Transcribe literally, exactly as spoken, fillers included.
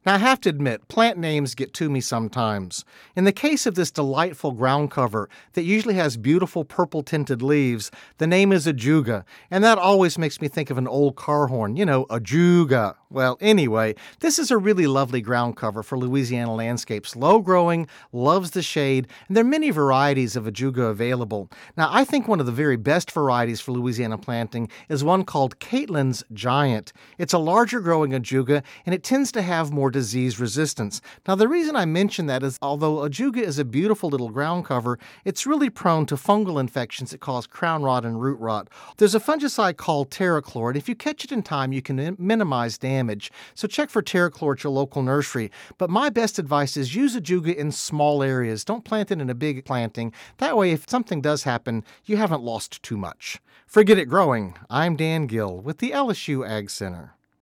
Now, I have to admit, plant names get to me sometimes. In the case of this delightful ground cover that usually has beautiful purple-tinted leaves, the name is ajuga, and that always makes me think of an old car horn, you know, ajuga. Well, anyway, this is a really lovely ground cover for Louisiana landscapes. Low-growing, loves the shade, and there are many varieties of ajuga available. Now, I think one of the very best varieties for Louisiana planting is one called Caitlin's Giant. It's a larger-growing ajuga, and it tends to have more disease resistance. Now, the reason I mention that is although ajuga is a beautiful little ground cover, it's really prone to fungal infections that cause crown rot and root rot. There's a fungicide called Terrachlor, and if you catch it in time, you can minimize damage. So check for Terrachlor at your local nursery. But my best advice is use ajuga in small areas. Don't plant it in a big planting. That way, if something does happen, you haven't lost too much. For Get It Growing, I'm Dan Gill with the L S U Ag Center.